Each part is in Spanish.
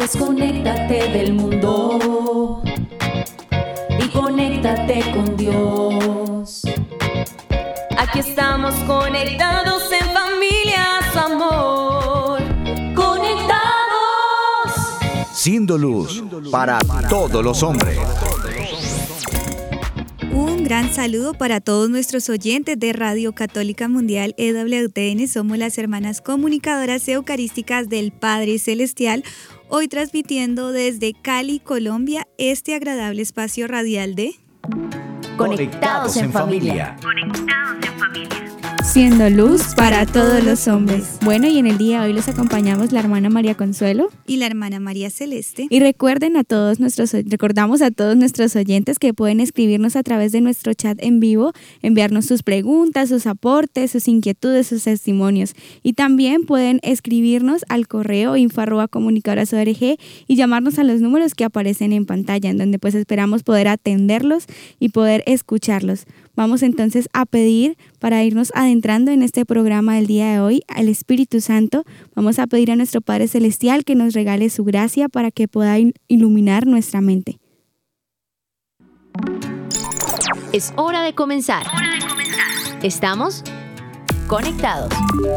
Desconéctate del mundo y conéctate con Dios. Aquí estamos conectados en familia, su amor. Conectados. Siendo luz para todos los hombres. Un gran saludo para todos nuestros oyentes de Radio Católica Mundial EWTN. Somos las hermanas comunicadoras eucarísticas del Padre Celestial, hoy transmitiendo desde Cali, Colombia, este agradable espacio radial de Conectados en familia. Siendo luz para todos los hombres. Bueno, y en el día de hoy los acompañamos la hermana María Consuelo y la hermana María Celeste. Y recordamos a todos nuestros oyentes que pueden escribirnos a través de nuestro chat en vivo, enviarnos sus preguntas, sus aportes, sus inquietudes, sus testimonios. Y también pueden escribirnos al correo info@comunicadoras.org y llamarnos a los números que aparecen en pantalla, en donde pues esperamos poder atenderlos y poder escucharlos. Vamos entonces a pedir, para irnos adentrando en este programa del día de hoy, al Espíritu Santo. Vamos a pedir a nuestro Padre Celestial que nos regale su gracia para que pueda iluminar nuestra mente. Es hora de comenzar. Estamos conectados.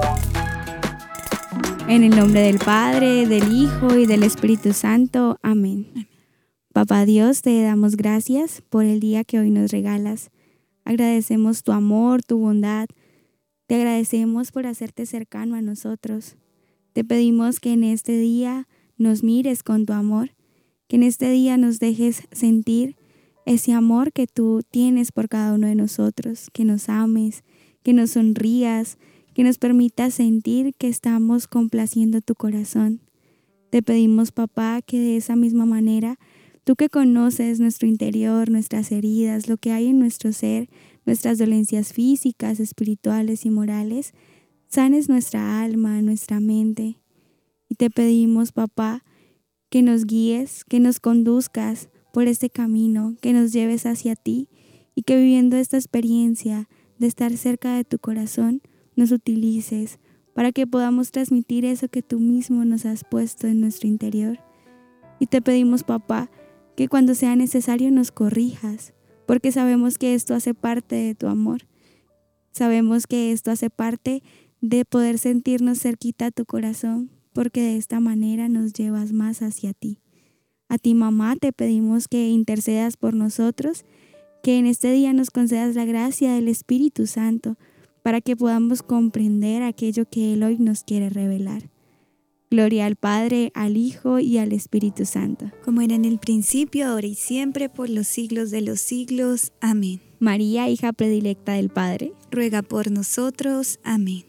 En el nombre del Padre, del Hijo y del Espíritu Santo. Amén. Papá Dios, te damos gracias por el día que hoy nos regalas. Agradecemos tu amor, tu bondad. Te agradecemos por hacerte cercano a nosotros. Te pedimos que en este día nos mires con tu amor, que en este día nos dejes sentir ese amor que tú tienes por cada uno de nosotros, que nos ames, que nos sonrías, que nos permitas sentir que estamos complaciendo tu corazón. Te pedimos, papá, que de esa misma manera, tú que conoces nuestro interior, nuestras heridas, lo que hay en nuestro ser, nuestras dolencias físicas, espirituales y morales, sanes nuestra alma, nuestra mente. Y te pedimos, papá, que nos guíes, que nos conduzcas por este camino, que nos lleves hacia ti y que viviendo esta experiencia de estar cerca de tu corazón, nos utilices para que podamos transmitir eso que tú mismo nos has puesto en nuestro interior. Y te pedimos, papá, que cuando sea necesario nos corrijas, porque sabemos que esto hace parte de tu amor. Sabemos que esto hace parte de poder sentirnos cerquita a tu corazón, porque de esta manera nos llevas más hacia ti. A ti, mamá, te pedimos que intercedas por nosotros, que en este día nos concedas la gracia del Espíritu Santo, para que podamos comprender aquello que Él hoy nos quiere revelar. Gloria al Padre, al Hijo y al Espíritu Santo. Como era en el principio, ahora y siempre, por los siglos de los siglos. Amén. María, hija predilecta del Padre, ruega por nosotros. Amén.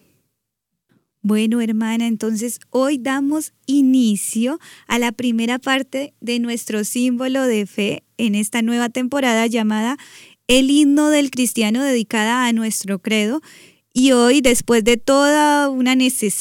Bueno, hermana, entonces hoy damos inicio a la primera parte de nuestro símbolo de fe en esta nueva temporada llamada El himno del cristiano, dedicada a nuestro credo. Y hoy, después de toda una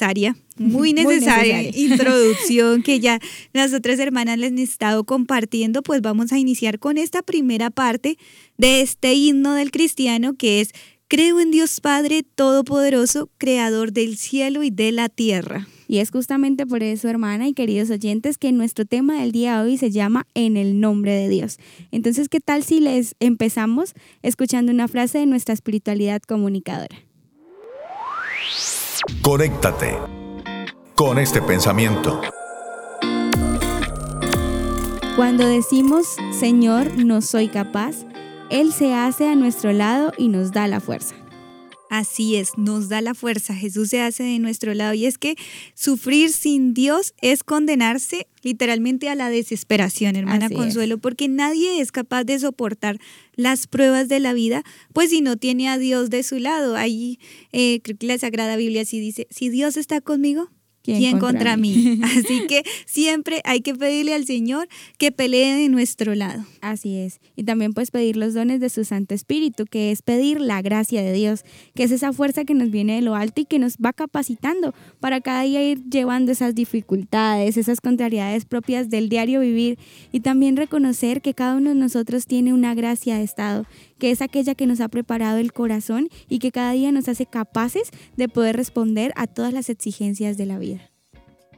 muy necesaria introducción que ya las otras hermanas les han estado compartiendo, pues vamos a iniciar con esta primera parte de este himno del cristiano, que es: creo en Dios Padre Todopoderoso, Creador del cielo y de la tierra. Y es justamente por eso, hermana y queridos oyentes, que nuestro tema del día de hoy se llama En el nombre de Dios. Entonces, ¿qué tal si les empezamos escuchando una frase de nuestra espiritualidad comunicadora? Conéctate con este pensamiento. Cuando decimos, Señor, no soy capaz, Él se hace a nuestro lado y nos da la fuerza. Así es, nos da la fuerza, Jesús se hace de nuestro lado. Y es que sufrir sin Dios es condenarse literalmente a la desesperación, hermana Consuelo, porque nadie es capaz de soportar las pruebas de la vida, pues si no tiene a Dios de su lado. Ahí creo que la Sagrada Biblia sí dice: si Dios está conmigo, ¿quién contra mí? Así que siempre hay que pedirle al Señor que pelee de nuestro lado. Así es. Y también pues pedir los dones de su Santo Espíritu, que es pedir la gracia de Dios, que es esa fuerza que nos viene de lo alto y que nos va capacitando para cada día ir llevando esas dificultades, esas contrariedades propias del diario vivir, y también reconocer que cada uno de nosotros tiene una gracia de estado, que es aquella que nos ha preparado el corazón y que cada día nos hace capaces de poder responder a todas las exigencias de la vida.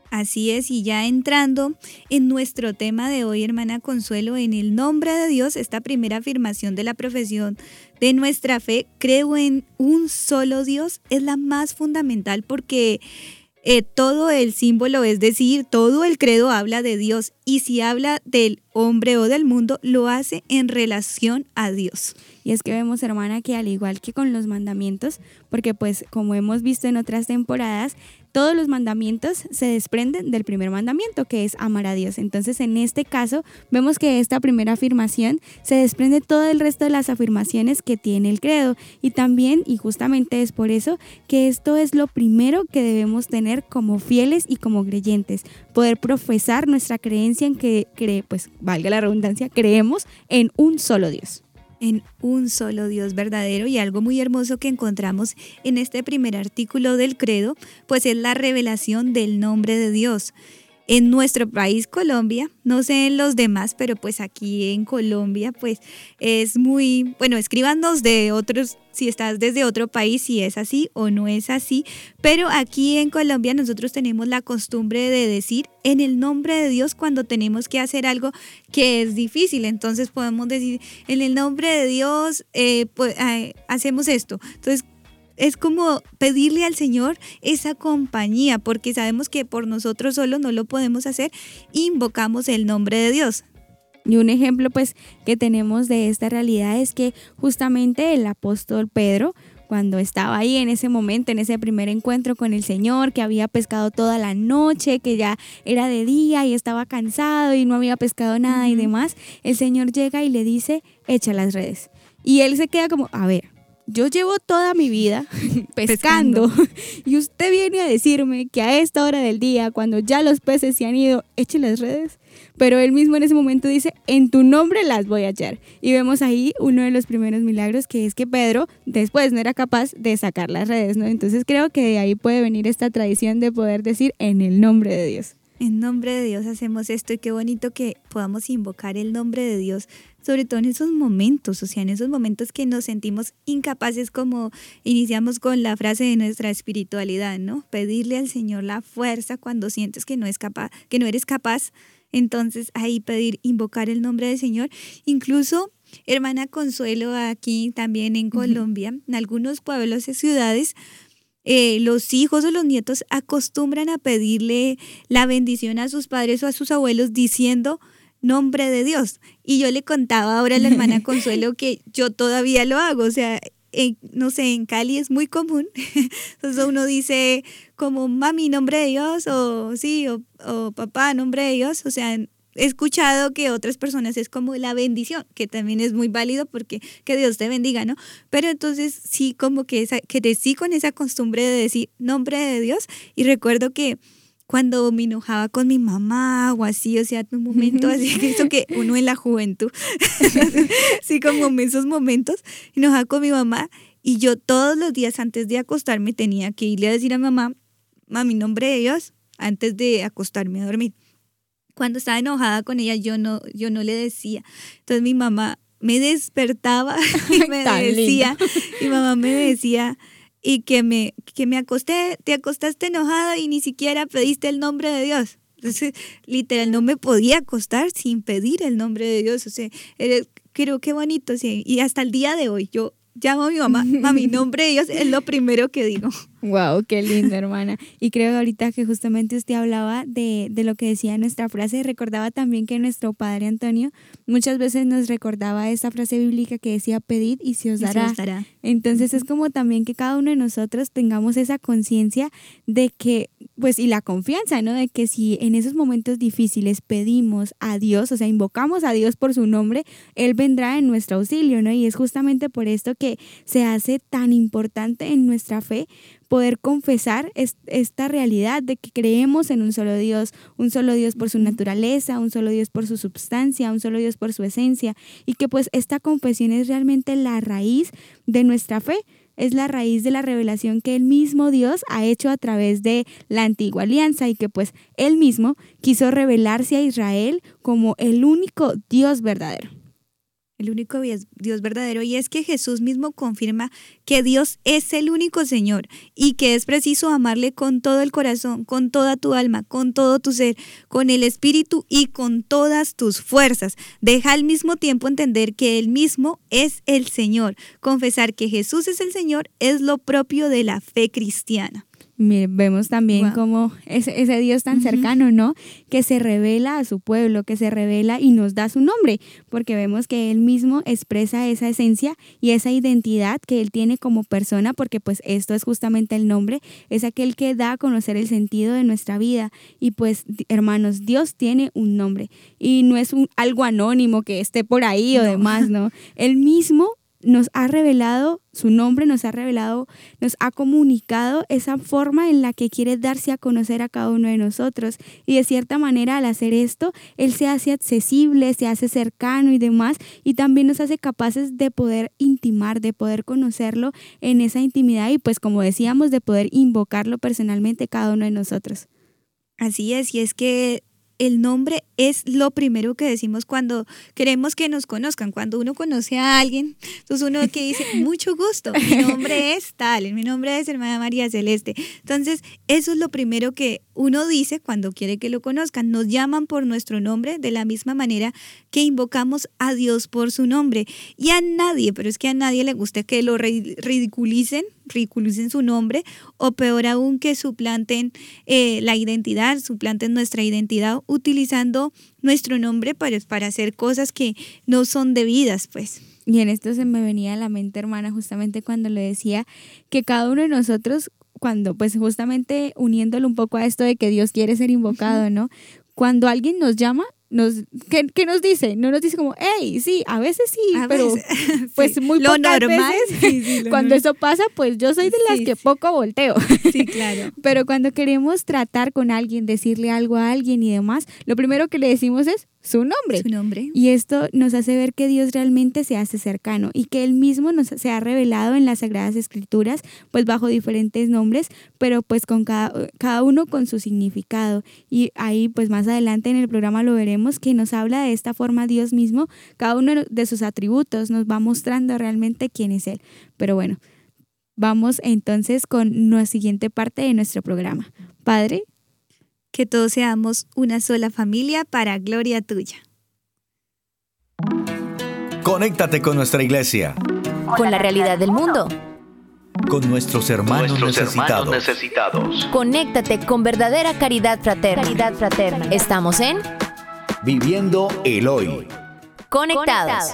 Así es, y ya entrando en nuestro tema de hoy, hermana Consuelo, en el nombre de Dios, esta primera afirmación de la profesión de nuestra fe, creo en un solo Dios, es la más fundamental porque todo el símbolo, es decir, todo el credo habla de Dios, y si habla del hombre o del mundo, lo hace en relación a Dios. Y es que vemos, hermana, que al igual que con los mandamientos, porque pues como hemos visto en otras temporadas, todos los mandamientos se desprenden del primer mandamiento, que es amar a Dios. Entonces, en este caso, vemos que esta primera afirmación se desprende todo el resto de las afirmaciones que tiene el credo. Y también, y justamente es por eso, que esto es lo primero que debemos tener como fieles y como creyentes. Poder profesar nuestra creencia en que, pues valga la redundancia, creemos en un solo Dios. En un solo Dios verdadero, y algo muy hermoso que encontramos en este primer artículo del credo, pues es la revelación del nombre de Dios. En nuestro país, Colombia, no sé en los demás, pero pues aquí en Colombia pues es muy, bueno, escríbanos de otros, si estás desde otro país, si es así o no es así, pero aquí en Colombia nosotros tenemos la costumbre de decir en el nombre de Dios cuando tenemos que hacer algo que es difícil. Entonces podemos decir en el nombre de Dios hacemos esto. Entonces es como pedirle al Señor esa compañía, porque sabemos que por nosotros solos no lo podemos hacer, invocamos el nombre de Dios. Y un ejemplo pues que tenemos de esta realidad es que justamente el apóstol Pedro, cuando estaba ahí en ese momento, en ese primer encuentro con el Señor, que había pescado toda la noche, que ya era de día y estaba cansado y no había pescado nada y demás, el Señor llega y le dice, echa las redes. Y él se queda como, a ver, yo llevo toda mi vida pescando y usted viene a decirme que a esta hora del día, cuando ya los peces se han ido, eche las redes. Pero él mismo en ese momento dice, en tu nombre las voy a echar. Y vemos ahí uno de los primeros milagros, que es que Pedro después no era capaz de sacar las redes, ¿no? Entonces creo que de ahí puede venir esta tradición de poder decir en el nombre de Dios. En nombre de Dios hacemos esto, y qué bonito que podamos invocar el nombre de Dios, sobre todo en esos momentos, o sea, en esos momentos que nos sentimos incapaces, como iniciamos con la frase de nuestra espiritualidad, ¿no? Pedirle al Señor la fuerza cuando sientes que no eres capaz, entonces ahí invocar el nombre del Señor. Incluso, hermana Consuelo, aquí también en Colombia, en algunos pueblos y ciudades, los hijos o los nietos acostumbran a pedirle la bendición a sus padres o a sus abuelos diciendo nombre de Dios. Y yo le contaba ahora a la hermana Consuelo que yo todavía lo hago, o sea, no sé, en Cali es muy común. Entonces uno dice como mami, nombre de Dios, o sí, o papá, nombre de Dios, o sea, he escuchado que otras personas es como la bendición, que también es muy válido porque que Dios te bendiga, ¿no? Pero entonces sí, como que crecí con esa costumbre de decir nombre de Dios, y recuerdo que cuando me enojaba con mi mamá o así, o sea, un momento así, eso que uno en la juventud, sí, como en esos momentos, enojaba con mi mamá, y yo todos los días antes de acostarme tenía que irle a decir a mamá, mami, nombre de Dios, antes de acostarme a dormir. Cuando estaba enojada con ella, yo no le decía. Entonces mi mamá me despertaba y me decía, mi mamá me decía, y que me acosté, te acostaste enojada y ni siquiera pediste el nombre de Dios. Entonces, literal, no me podía acostar sin pedir el nombre de Dios. O sea, creo que bonito, sí. Y hasta el día de hoy, yo llamo a mi mamá, mami, nombre de Dios es lo primero que digo. Wow, qué lindo, hermana. Y creo ahorita que justamente usted hablaba de lo que decía nuestra frase, recordaba también que nuestro padre Antonio muchas veces nos recordaba esa frase bíblica que decía, pedid y se os dará. Entonces es como también que cada uno de nosotros tengamos esa conciencia de que, pues, y la confianza, ¿no? De que si en esos momentos difíciles pedimos a Dios, o sea, invocamos a Dios por su nombre, Él vendrá en nuestro auxilio, ¿no? Y es justamente por esto que se hace tan importante en nuestra fe poder confesar esta realidad de que creemos en un solo Dios por su naturaleza, un solo Dios por su substancia, un solo Dios por su esencia, y que pues esta confesión es realmente la raíz de nuestra fe, es la raíz de la revelación que el mismo Dios ha hecho a través de la antigua alianza, y que pues Él mismo quiso revelarse a Israel como el único Dios verdadero. El único Dios verdadero, y es que Jesús mismo confirma que Dios es el único Señor y que es preciso amarle con todo el corazón, con toda tu alma, con todo tu ser, con el espíritu y con todas tus fuerzas. Deja al mismo tiempo entender que Él mismo es el Señor. Confesar que Jesús es el Señor es lo propio de la fe cristiana. Vemos también como ese Dios tan cercano, ¿no? Que se revela a su pueblo, que se revela y nos da su nombre, porque vemos que Él mismo expresa esa esencia y esa identidad que Él tiene como persona, porque pues esto es justamente el nombre, es aquel que da a conocer el sentido de nuestra vida. Y pues, hermanos, Dios tiene un nombre y no es algo anónimo que esté por ahí o demás, ¿no? Él mismo nos ha revelado su nombre, nos ha comunicado esa forma en la que quiere darse a conocer a cada uno de nosotros. Y de cierta manera, al hacer esto, Él se hace accesible, se hace cercano y demás, y también nos hace capaces de poder intimar, de poder conocerlo en esa intimidad y pues, como decíamos, de poder invocarlo personalmente cada uno de nosotros. Así es, y es que el nombre es lo primero que decimos cuando queremos que nos conozcan. Cuando uno conoce a alguien, entonces uno que dice, mucho gusto, mi nombre es tal, mi nombre es hermana María Celeste. Entonces, eso es lo primero que uno dice cuando quiere que lo conozcan. Nos llaman por nuestro nombre de la misma manera que invocamos a Dios por su nombre. Y a nadie, pero es que a nadie le gusta que lo ridiculicen su nombre, o peor aún, que suplanten la identidad, suplanten nuestra identidad utilizando nuestro nombre para hacer cosas que no son debidas, pues. Y en esto se me venía a la mente, hermana, justamente cuando le decía que cada uno de nosotros, cuando pues justamente uniéndolo un poco a esto de que Dios quiere ser invocado, ¿no? Cuando alguien nos llama, ¿qué nos dice? No nos dice como, hey, sí, a veces sí, pero pues sí, muy pocas normal, veces. Cuando eso pasa, pues yo soy de las que poco volteo. Sí, claro. Pero cuando queremos tratar con alguien, decirle algo a alguien y demás, lo primero que le decimos es su nombre. Su nombre. Y esto nos hace ver que Dios realmente se hace cercano y que Él mismo se ha revelado en las Sagradas Escrituras, pues bajo diferentes nombres, pero pues con cada uno con su significado. Y ahí pues más adelante en el programa lo veremos, que nos habla de esta forma Dios mismo, cada uno de sus atributos nos va mostrando realmente quién es Él. Pero bueno, vamos entonces con la siguiente parte de nuestro programa. Padre, que todos seamos una sola familia para gloria tuya. Conéctate con nuestra iglesia. Con la realidad del mundo. Con nuestros hermanos necesitados. Conéctate con verdadera caridad fraterna. Estamos en Viviendo el Hoy. Conectados.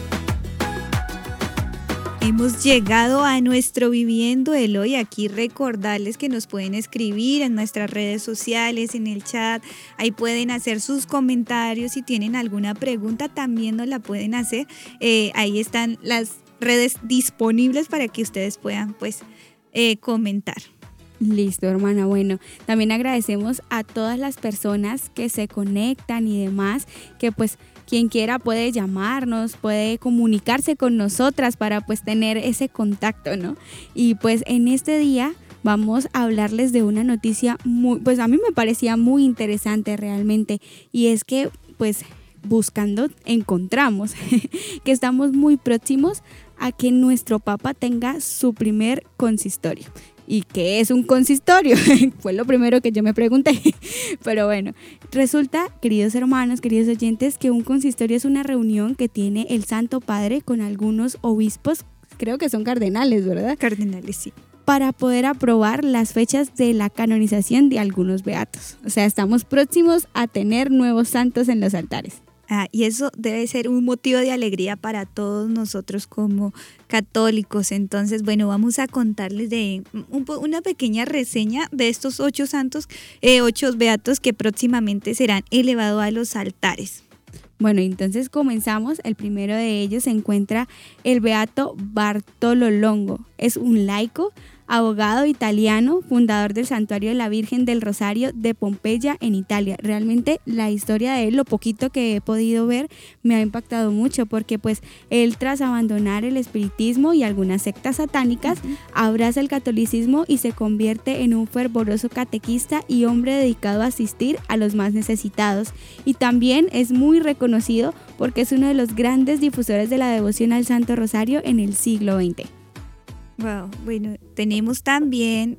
Hemos llegado a nuestro Viviendo el Hoy. Aquí recordarles que nos pueden escribir en nuestras redes sociales, en el chat. Ahí pueden hacer sus comentarios. Si tienen alguna pregunta, también nos la pueden hacer. Ahí están las redes disponibles para que ustedes puedan pues comentar. Listo, hermana. Bueno, también agradecemos a todas las personas que se conectan y demás, que pues quien quiera puede llamarnos, puede comunicarse con nosotras para pues tener ese contacto, ¿no? Y pues en este día vamos a hablarles de una noticia pues a mí me parecía muy interesante realmente, y es que pues buscando encontramos que estamos muy próximos a que nuestro Papa tenga su primer consistorio. ¿Y qué es un consistorio? Fue lo primero que yo me pregunté. Pero bueno, resulta, queridos hermanos, queridos oyentes, que un consistorio es una reunión que tiene el Santo Padre con algunos obispos, creo que son cardenales, ¿verdad? Cardenales, sí. Para poder aprobar las fechas de la canonización de algunos beatos. O sea, estamos próximos a tener nuevos santos en los altares. Y eso debe ser un motivo de alegría para todos nosotros como católicos. Entonces, bueno, vamos a contarles de una pequeña reseña de estos 8 beatos que próximamente serán elevados a los altares. Bueno, entonces comenzamos. El primero de ellos se encuentra el beato Bartolo Longo. Es un laico abogado italiano, fundador del Santuario de la Virgen del Rosario de Pompeya en Italia. Realmente la historia de él, lo poquito que he podido ver, me ha impactado mucho porque pues él, tras abandonar el espiritismo y algunas sectas satánicas, abraza el catolicismo y se convierte en un fervoroso catequista y hombre dedicado a asistir a los más necesitados. Y también es muy reconocido porque es uno de los grandes difusores de la devoción al Santo Rosario en el siglo XX. Wow, bueno, tenemos también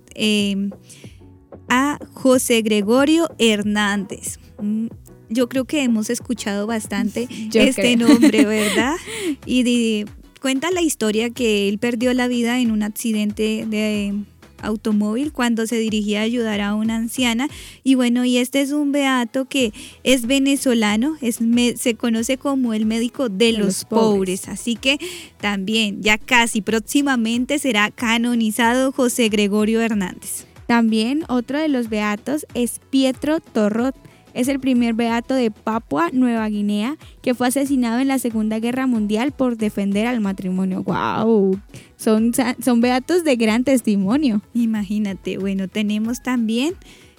a José Gregorio Hernández. Yo creo que hemos escuchado bastante nombre, ¿verdad? Y cuenta la historia que él perdió la vida en un accidente de automóvil cuando se dirigía a ayudar a una anciana. Y bueno, y este es un beato que es venezolano, se conoce como el médico de los pobres. Así que también ya casi próximamente será canonizado José Gregorio Hernández. También otro de los beatos es Pietro Torrot. Es el primer beato de Papua Nueva Guinea que fue asesinado en la Segunda Guerra Mundial por defender al matrimonio. ¡Wow! Son beatos de gran testimonio. Imagínate. Bueno, tenemos también,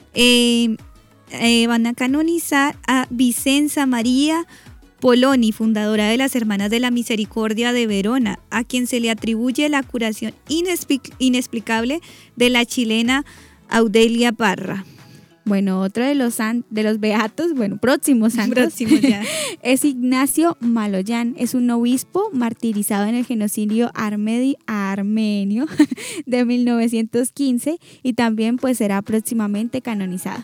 van a canonizar a Vicenza María Poloni, fundadora de las Hermanas de la Misericordia de Verona, a quien se le atribuye la curación inexplicable de la chilena Audelia Parra. Bueno, otro de los beatos, próximos santos, es Ignacio Maloyan. Es un obispo martirizado en el genocidio armenio de 1915 y también pues será próximamente canonizado.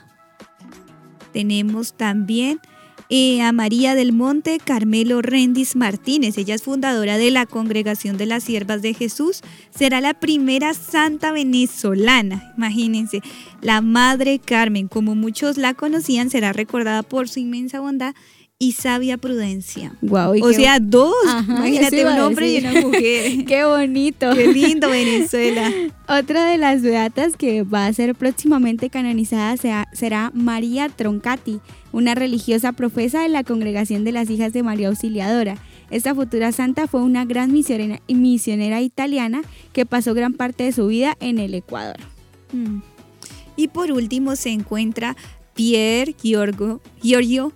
Tenemos también a María del Monte Carmelo Rendis Martínez. Ella es fundadora de la Congregación de las Siervas de Jesús. Será la primera santa venezolana. Imagínense, la Madre Carmen, como muchos la conocían, será recordada por su inmensa bondad y sabia prudencia. Wow, dos. Ajá, imagínate, un hombre y una mujer. ¡Qué bonito! ¡Qué lindo, Venezuela! Otra de las beatas que va a ser próximamente canonizada será María Troncati, una religiosa profesa de la Congregación de las Hijas de María Auxiliadora. Esta futura santa fue una gran misionera italiana que pasó gran parte de su vida en el Ecuador. Y por último se encuentra Pier Giorgio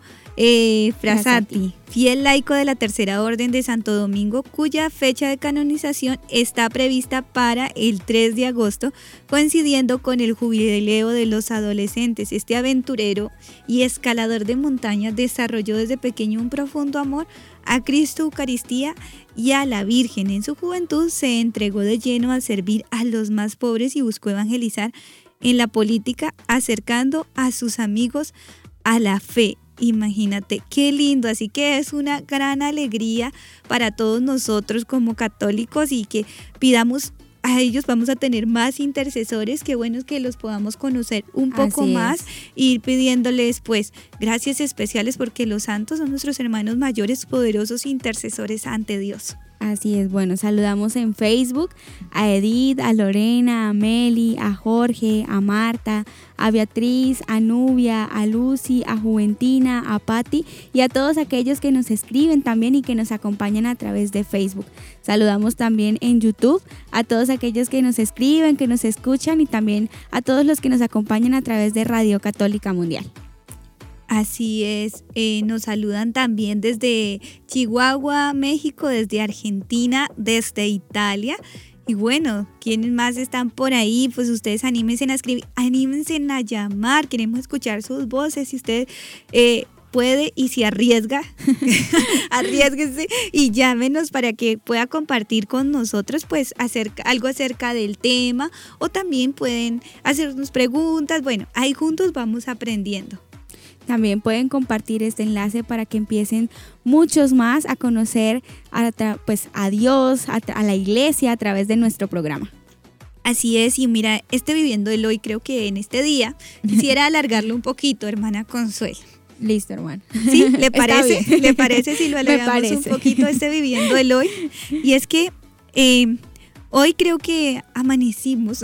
Frassati, fiel laico de la Tercera Orden de Santo Domingo, cuya fecha de canonización está prevista para el 3 de agosto, coincidiendo con el jubileo de los adolescentes. Este aventurero y escalador de montañas desarrolló desde pequeño un profundo amor a Cristo, Eucaristía y a la Virgen. En su juventud se entregó de lleno a servir a los más pobres y buscó evangelizar en la política, acercando a sus amigos a la fe. Imagínate, qué lindo. Así que es una gran alegría para todos nosotros como católicos y que pidamos a ellos, vamos a tener más intercesores. Qué bueno que los podamos conocer un poco más e ir pidiéndoles pues gracias especiales porque los santos son nuestros hermanos mayores, poderosos intercesores ante Dios. Así es, bueno, saludamos en Facebook a Edith, a Lorena, a Meli, a Jorge, a Marta, a Beatriz, a Nubia, a Lucy, a Juventina, a Patti y a todos aquellos que nos escriben también y que nos acompañan a través de Facebook. Saludamos también en YouTube a todos aquellos que nos escriben, que nos escuchan y también a todos los que nos acompañan a través de Radio Católica Mundial. Así es, nos saludan también desde Chihuahua, México, desde Argentina, desde Italia. Y bueno, ¿quiénes más están por ahí? Pues ustedes anímense a escribir, anímense a llamar, queremos escuchar sus voces. Si usted puede y se arriesga, arriésguese y llámenos para que pueda compartir con nosotros pues algo acerca del tema, o también pueden hacernos preguntas. Bueno, ahí juntos vamos aprendiendo. También pueden compartir este enlace para que empiecen muchos más a conocer a Dios, a la iglesia a través de nuestro programa. Así es, y mira, Viviendo el Hoy, creo que en este día quisiera alargarlo un poquito, hermana Consuelo. Listo, hermano. ¿Sí? ¿Le parece? ¿Le parece si lo alargamos un poquito Viviendo el Hoy? Y es que Hoy creo que amanecimos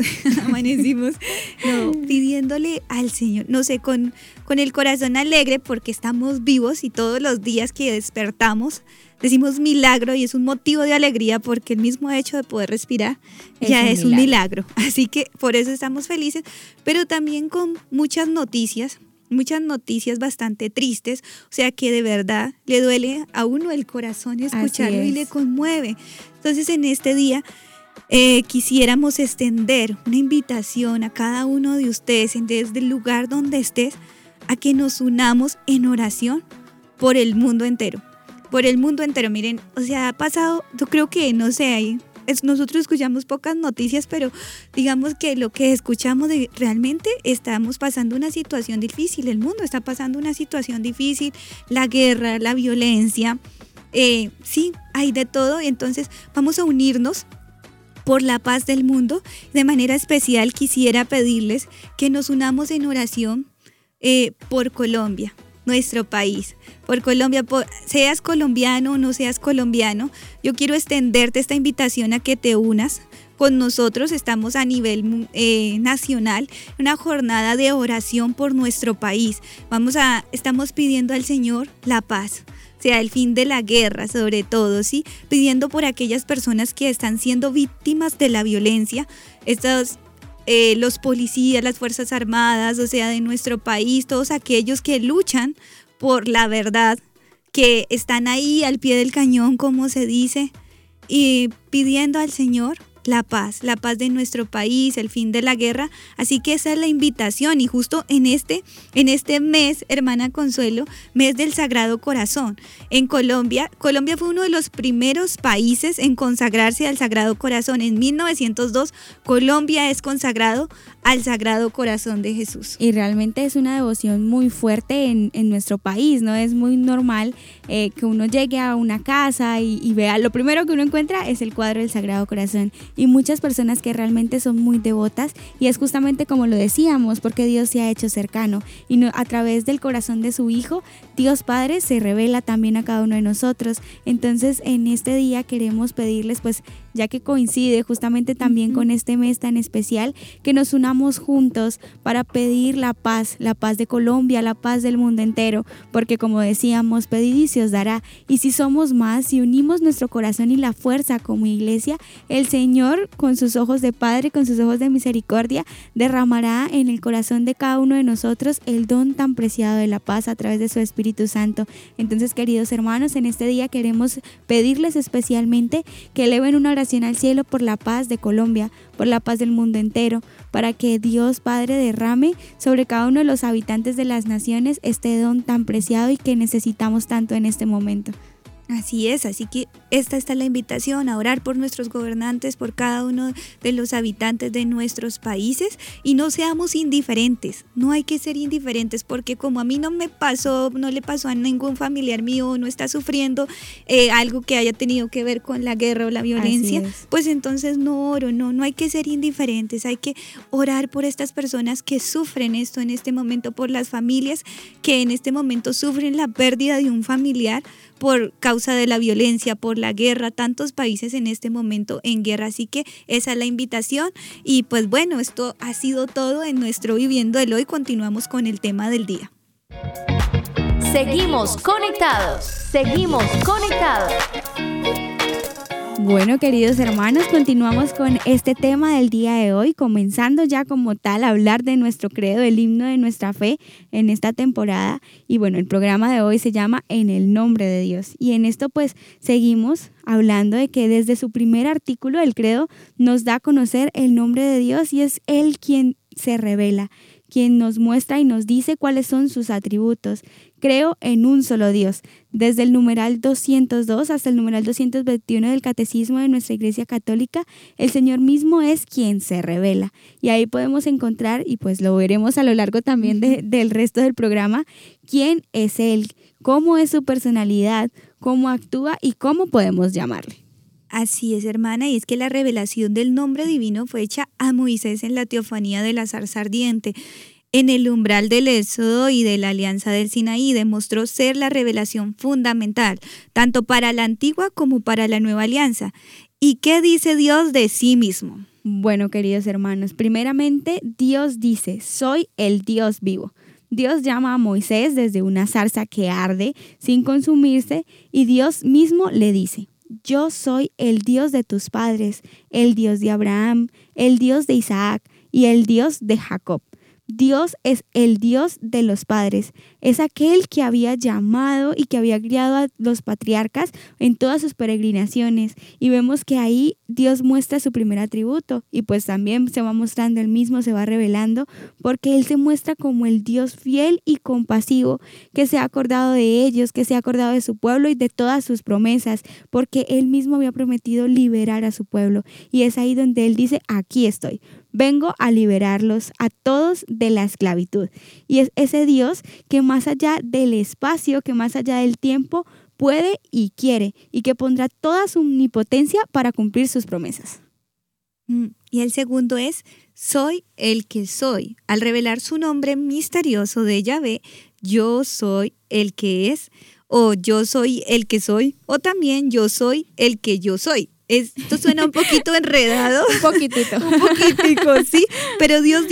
pidiéndole al Señor, no sé, con el corazón alegre porque estamos vivos y todos los días que despertamos decimos milagro y es un motivo de alegría porque el mismo hecho de poder respirar ya es un milagro. Así que por eso estamos felices, pero también con muchas noticias bastante tristes, o sea que de verdad le duele a uno el corazón escucharlo y le conmueve. Entonces en este día quisiéramos extender una invitación a cada uno de ustedes desde el lugar donde estés a que nos unamos en oración por el mundo entero. Miren, o sea, ha pasado, yo creo que, no sé, nosotros escuchamos pocas noticias, pero digamos que lo que escuchamos realmente estamos pasando una situación difícil, el mundo está pasando una situación difícil, la guerra, la violencia, sí, hay de todo, entonces vamos a unirnos por la paz del mundo. De manera especial quisiera pedirles que nos unamos en oración por Colombia, nuestro país, por Colombia, seas colombiano o no seas colombiano, yo quiero extenderte esta invitación a que te unas con nosotros. Estamos a nivel nacional, una jornada de oración por nuestro país. Estamos pidiendo al Señor la paz, o sea, el fin de la guerra sobre todo, ¿sí? Pidiendo por aquellas personas que están siendo víctimas de la violencia, los policías, las fuerzas armadas, o sea, de nuestro país, todos aquellos que luchan por la verdad, que están ahí al pie del cañón, como se dice, y pidiendo al Señor la paz de nuestro país, el fin de la guerra. Así que esa es la invitación, y justo en este mes, hermana Consuelo, mes del Sagrado Corazón, en Colombia fue uno de los primeros países en consagrarse al Sagrado Corazón. En 1902, Colombia es consagrado al Sagrado Corazón de Jesús. Y realmente es una devoción muy fuerte en nuestro país, ¿no? Es muy normal que uno llegue a una casa y vea, lo primero que uno encuentra es el cuadro del Sagrado Corazón. Y muchas personas que realmente son muy devotas, y es justamente como lo decíamos, porque Dios se ha hecho cercano y a través del corazón de su Hijo, Dios Padre se revela también a cada uno de nosotros. Entonces en este día queremos pedirles, pues ya que coincide justamente también con este mes tan especial, que nos unamos juntos para pedir la paz de Colombia, la paz del mundo entero, porque como decíamos, pedid y se os dará. Y si somos más, si unimos nuestro corazón y la fuerza como iglesia, el Señor con sus ojos de Padre, con sus ojos de misericordia, derramará en el corazón de cada uno de nosotros el don tan preciado de la paz a través de su Espíritu Santo. Entonces, queridos hermanos, en este día queremos pedirles especialmente que eleven una oración al cielo por la paz de Colombia, por la paz del mundo entero, para que Dios Padre derrame sobre cada uno de los habitantes de las naciones este don tan preciado y que necesitamos tanto en este momento. Así es, así que esta está la invitación a orar por nuestros gobernantes, por cada uno de los habitantes de nuestros países, y no seamos indiferentes, no hay que ser indiferentes, porque como a mí no le pasó a ningún familiar mío, no está sufriendo algo que haya tenido que ver con la guerra o la violencia, pues entonces no hay que ser indiferentes, hay que orar por estas personas que sufren esto en este momento, por las familias que en este momento sufren la pérdida de un familiar por causa de la violencia, por la guerra, tantos países en este momento en guerra. Así que esa es la invitación, y pues bueno, esto ha sido todo en nuestro Viviendo el Hoy. Continuamos con el tema del día. Seguimos conectados. Bueno, queridos hermanos, continuamos con este tema del día de hoy, comenzando ya como tal a hablar de nuestro credo, el himno de nuestra fe en esta temporada. Y bueno, el programa de hoy se llama En el Nombre de Dios. Y en esto pues seguimos hablando de que desde su primer artículo el credo nos da a conocer el nombre de Dios, y es Él quien se revela, quien nos muestra y nos dice cuáles son sus atributos. Creo en un solo Dios. Desde el numeral 202 hasta el numeral 221 del Catecismo de nuestra Iglesia Católica, el Señor mismo es quien se revela. Y ahí podemos encontrar, y pues lo veremos a lo largo también del resto del programa, quién es Él, cómo es su personalidad, cómo actúa y cómo podemos llamarle. Así es, hermana, y es que la revelación del nombre divino fue hecha a Moisés en la teofanía de la zarza ardiente. En el umbral del Éxodo y de la Alianza del Sinaí demostró ser la revelación fundamental, tanto para la antigua como para la nueva alianza. ¿Y qué dice Dios de sí mismo? Bueno, queridos hermanos, primeramente Dios dice, soy el Dios vivo. Dios llama a Moisés desde una zarza que arde sin consumirse y Dios mismo le dice, yo soy el Dios de tus padres, el Dios de Abraham, el Dios de Isaac y el Dios de Jacob. Dios es el Dios de los padres, es aquel que había llamado y que había criado a los patriarcas en todas sus peregrinaciones y vemos que ahí Dios muestra su primer atributo y pues también se va mostrando él mismo, se va revelando porque él se muestra como el Dios fiel y compasivo que se ha acordado de ellos, que se ha acordado de su pueblo y de todas sus promesas porque él mismo había prometido liberar a su pueblo y es ahí donde él dice, aquí estoy. Vengo a liberarlos a todos de la esclavitud. Y es ese Dios que más allá del espacio, que más allá del tiempo, puede y quiere, y que pondrá toda su omnipotencia para cumplir sus promesas. Y el segundo es, soy el que soy. Al revelar su nombre misterioso de Yahvé, yo soy el que es, o yo soy el que soy, o también yo soy el que yo soy. Esto suena un poquito enredado. Un poquitico, sí. Pero Dios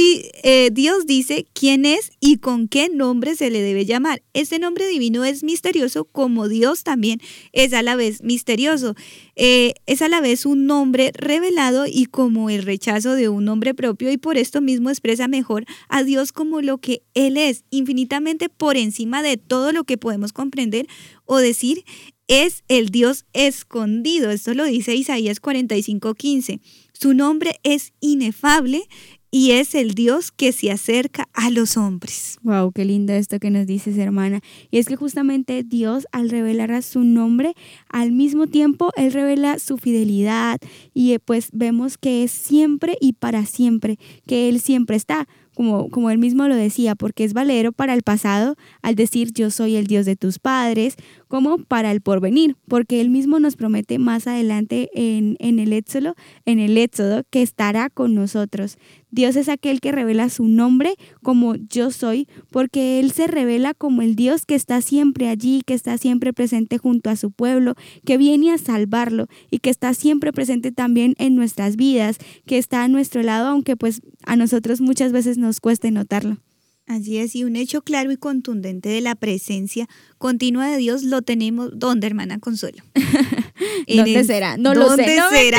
dice quién es y con qué nombre se le debe llamar. Este nombre divino es misterioso como Dios también es a la vez misterioso. Es a la vez un nombre revelado y como el rechazo de un nombre propio y por esto mismo expresa mejor a Dios como lo que Él es, infinitamente por encima de todo lo que podemos comprender o decir. Es el Dios escondido. Esto lo dice Isaías 45:15. Su nombre es inefable y es el Dios que se acerca a los hombres. Wow, qué lindo esto que nos dices, hermana. Y es que justamente Dios, al revelar a su nombre, al mismo tiempo Él revela su fidelidad y pues vemos que es siempre y para siempre, que Él siempre está. Como él mismo lo decía, porque es valero para el pasado al decir yo soy el Dios de tus padres, como para el porvenir, porque él mismo nos promete más adelante en el Éxodo que estará con nosotros. Dios es aquel que revela su nombre como yo soy, porque Él se revela como el Dios que está siempre allí, que está siempre presente junto a su pueblo, que viene a salvarlo y que está siempre presente también en nuestras vidas, que está a nuestro lado, aunque pues a nosotros muchas veces nos cueste notarlo. Así es, y un hecho claro y contundente de la presencia continua de Dios lo tenemos, ¿dónde, hermana Consuelo? ¿Dónde será? No lo sé. ¿Dónde será?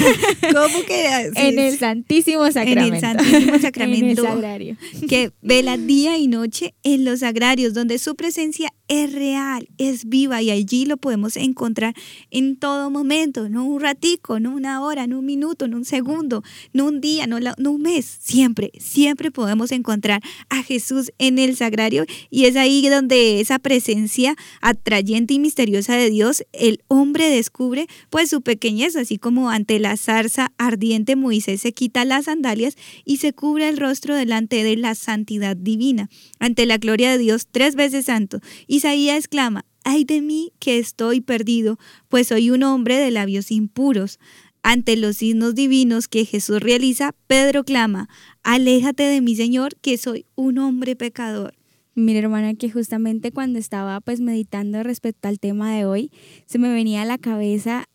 ¿Cómo que así? En el Santísimo Sacramento. En el Santísimo Sacramento. En el sagrario. Que vela día y noche en los sagrarios, donde su presencia es real, es viva y allí lo podemos encontrar en todo momento, no un ratico, no una hora, no un minuto, no un segundo, no un día, no un mes, siempre podemos encontrar a Jesús en el sagrario y es ahí donde esa presencia atrayente y misteriosa de Dios, el hombre descubre pues su pequeñez, así como ante la zarza ardiente Moisés se quita las sandalias y se cubre el rostro delante de la santidad divina, ante la gloria de Dios 3 veces santo. Isaías exclama, ¡ay de mí que estoy perdido, pues soy un hombre de labios impuros! Ante los signos divinos que Jesús realiza, Pedro clama, aléjate de mí, Señor, que soy un hombre pecador. Mira, hermana, que justamente cuando estaba pues meditando respecto al tema de hoy, se me venía a la cabeza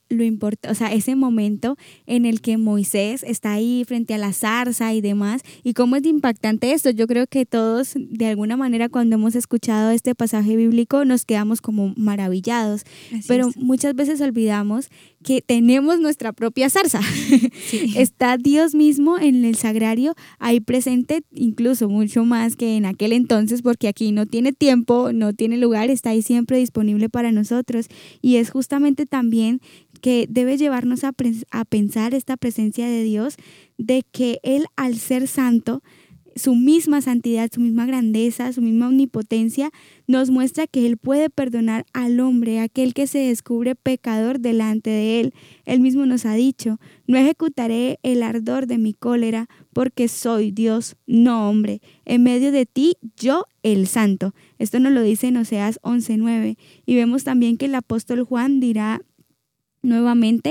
ese momento en el que Moisés está ahí frente a la zarza y demás, y cómo es impactante esto. Yo creo que todos de alguna manera cuando hemos escuchado este pasaje bíblico nos quedamos como maravillados, pero muchas veces olvidamos que tenemos nuestra propia zarza. Sí. Está Dios mismo en el sagrario ahí presente, incluso mucho más que en aquel entonces, porque aquí no tiene tiempo, no tiene lugar, está ahí siempre disponible para nosotros, y es justamente también que debe llevarnos a pensar esta presencia de Dios, de que Él al ser santo, su misma santidad, su misma grandeza, su misma omnipotencia, nos muestra que Él puede perdonar al hombre, aquel que se descubre pecador delante de Él. Él mismo nos ha dicho, no ejecutaré el ardor de mi cólera, porque soy Dios, no hombre. En medio de ti, yo el santo. Esto nos lo dice en Oseas 11:9. Y vemos también que el apóstol Juan dirá nuevamente,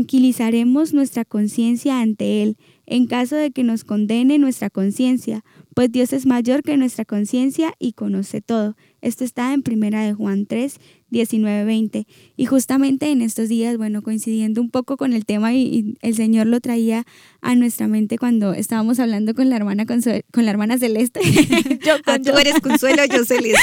tranquilizaremos nuestra conciencia ante Él, en caso de que nos condene nuestra conciencia, pues Dios es mayor que nuestra conciencia y conoce todo. Esto está en 1 Juan 3, 19, 20. Y justamente en estos días, coincidiendo un poco con el tema y el Señor lo traía a nuestra mente cuando estábamos hablando con la hermana Celeste. Tú eres Consuelo, yo Celeste.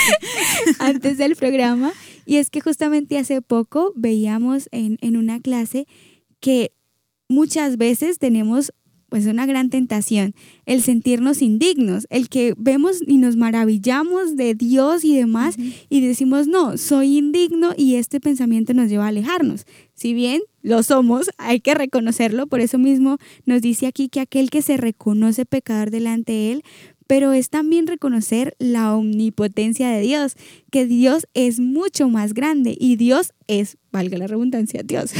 Antes del programa. Y es que justamente hace poco veíamos en una clase que muchas veces tenemos pues una gran tentación, el sentirnos indignos, el que vemos y nos maravillamos de Dios y demás y decimos, no, soy indigno, y este pensamiento nos lleva a alejarnos. Si bien lo somos, hay que reconocerlo, por eso mismo nos dice aquí que aquel que se reconoce pecador delante de él, pero es también reconocer la omnipotencia de Dios, que Dios es mucho más grande y Dios es, valga la redundancia, Dios.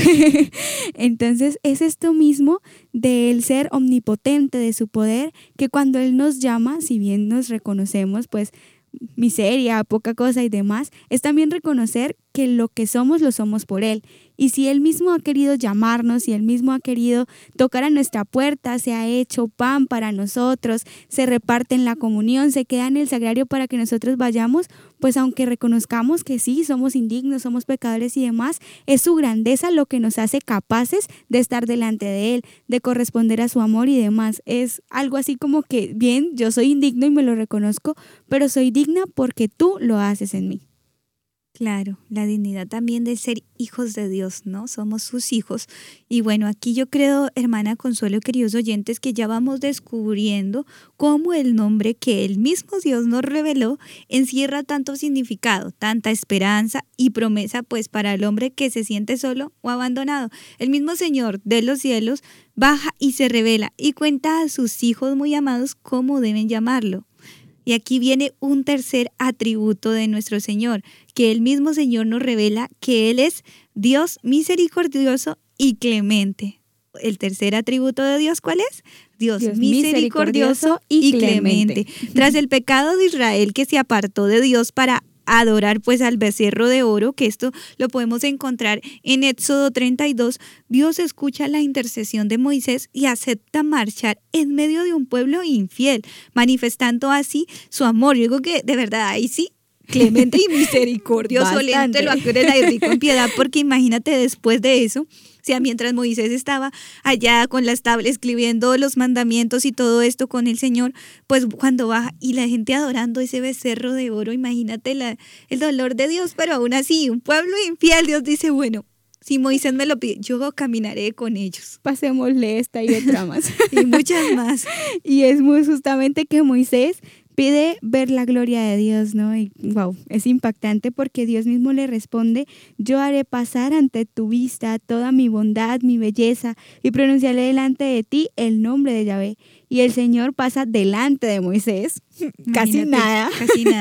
Entonces es esto mismo del ser omnipotente, de su poder, que cuando Él nos llama, si bien nos reconocemos, pues miseria, poca cosa y demás, es también reconocer que lo que somos lo somos por Él. Y si Él mismo ha querido llamarnos, si Él mismo ha querido tocar a nuestra puerta, se ha hecho pan para nosotros, se reparte en la comunión, se queda en el sagrario para que nosotros vayamos, pues aunque reconozcamos que sí, somos indignos, somos pecadores y demás, es su grandeza lo que nos hace capaces de estar delante de Él, de corresponder a su amor y demás. Es algo así como que, bien, yo soy indigno y me lo reconozco, pero soy digna porque tú lo haces en mí. Claro, la dignidad también de ser hijos de Dios, ¿no? Somos sus hijos. Y bueno, aquí yo creo, hermana Consuelo, queridos oyentes, que ya vamos descubriendo cómo el nombre que el mismo Dios nos reveló encierra tanto significado, tanta esperanza y promesa, pues para el hombre que se siente solo o abandonado. El mismo Señor de los cielos baja y se revela y cuenta a sus hijos muy amados cómo deben llamarlo. Y aquí viene un tercer atributo de nuestro Señor, que el mismo Señor nos revela que Él es Dios misericordioso y clemente. El tercer atributo de Dios, ¿cuál es? Dios misericordioso y clemente. Tras el pecado de Israel, que se apartó de Dios para adorar pues al becerro de oro, que esto lo podemos encontrar en Éxodo 32, Dios escucha la intercesión de Moisés y acepta marchar en medio de un pueblo infiel, manifestando así su amor. Yo digo que de verdad ahí sí, clemente y misericordioso, lento, lo acuerda y rico en piedad, porque imagínate después de eso, o sea, mientras Moisés estaba allá con las tablas escribiendo los mandamientos y todo esto con el Señor, pues cuando baja y la gente adorando ese becerro de oro, imagínate el dolor de Dios, pero aún así, un pueblo infiel, Dios dice, bueno, si Moisés me lo pide, yo caminaré con ellos. Pasémosle esta y otra más. Y muchas más. Y es muy justamente que Moisés pide ver la gloria de Dios, ¿no? Y wow, es impactante porque Dios mismo le responde, yo haré pasar ante tu vista toda mi bondad, mi belleza, y pronunciaré delante de ti el nombre de Yahvé. Y el Señor pasa delante de Moisés, casi nada,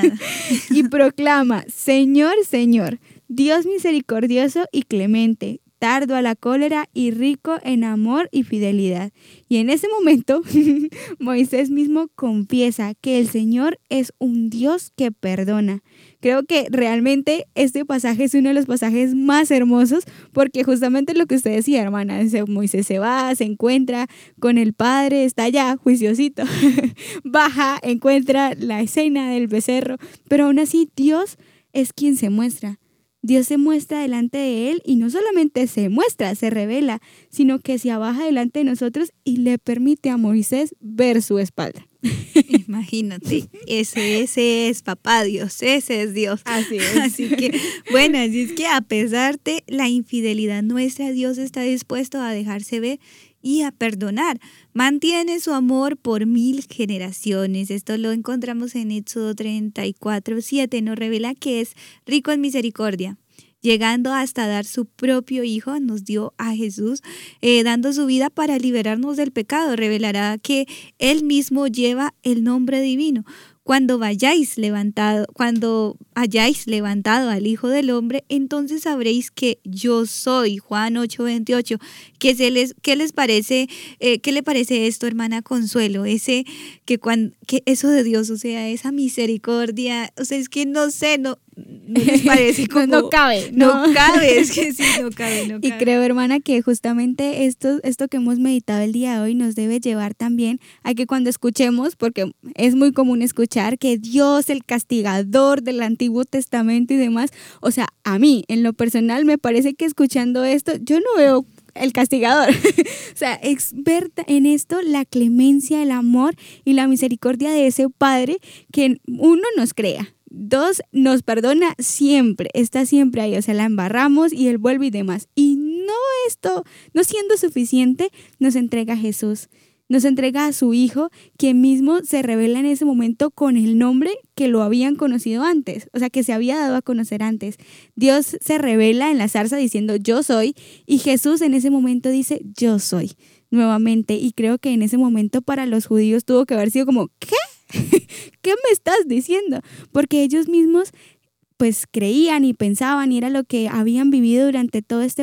y proclama, Señor, Señor, Dios misericordioso y clemente, tardo a la cólera y rico en amor y fidelidad. Y en ese momento, Moisés mismo confiesa que el Señor es un Dios que perdona. Creo que realmente este pasaje es uno de los pasajes más hermosos porque justamente lo que usted decía, hermana, Moisés se va, se encuentra con el Padre, está allá, juiciosito, baja, encuentra la escena del becerro, pero aún así Dios es quien se muestra. Dios se muestra delante de él y no solamente se muestra, se revela, sino que se abaja delante de nosotros y le permite a Moisés ver su espalda. Imagínate, ese es papá Dios, ese es Dios. Así es. Así es que a pesar de la infidelidad nuestra, Dios está dispuesto a dejarse ver y a perdonar. Mantiene su amor por 1000 generaciones. Esto lo encontramos en Éxodo 34:7. Nos revela que es rico en misericordia, llegando hasta dar su propio Hijo, nos dio a Jesús, dando su vida para liberarnos del pecado. Revelará que Él mismo lleva el nombre divino. Cuando hayáis levantado al Hijo del Hombre, entonces sabréis que yo soy. Juan 8:28. ¿Qué les parece? ¿Qué le parece esto, hermana Consuelo? Que eso de Dios, o sea, esa misericordia, o sea, es que no sé, ¿No les parece como no cabe? No cabe, es que sí, no cabe. Y creo, hermana, que justamente esto que hemos meditado el día de hoy nos debe llevar también a que cuando escuchemos, porque es muy común escuchar que Dios, el castigador del Antiguo Testamento y demás, o sea, a mí, en lo personal, me parece que escuchando esto, yo no veo el castigador. O sea, es ver en esto la clemencia, el amor y la misericordia de ese Padre que uno nos crea. 2, nos perdona siempre, está siempre ahí, o sea, la embarramos y Él vuelve y demás. Y no siendo suficiente, nos entrega a Jesús, nos entrega a su Hijo, quien mismo se revela en ese momento con el nombre que lo habían conocido antes, o sea, que se había dado a conocer antes. Dios se revela en la zarza diciendo yo soy, y Jesús en ese momento dice yo soy nuevamente, y creo que en ese momento para los judíos tuvo que haber sido como ¿qué? ¿Qué me estás diciendo? Porque ellos mismos pues creían y pensaban y era lo que habían vivido durante todo este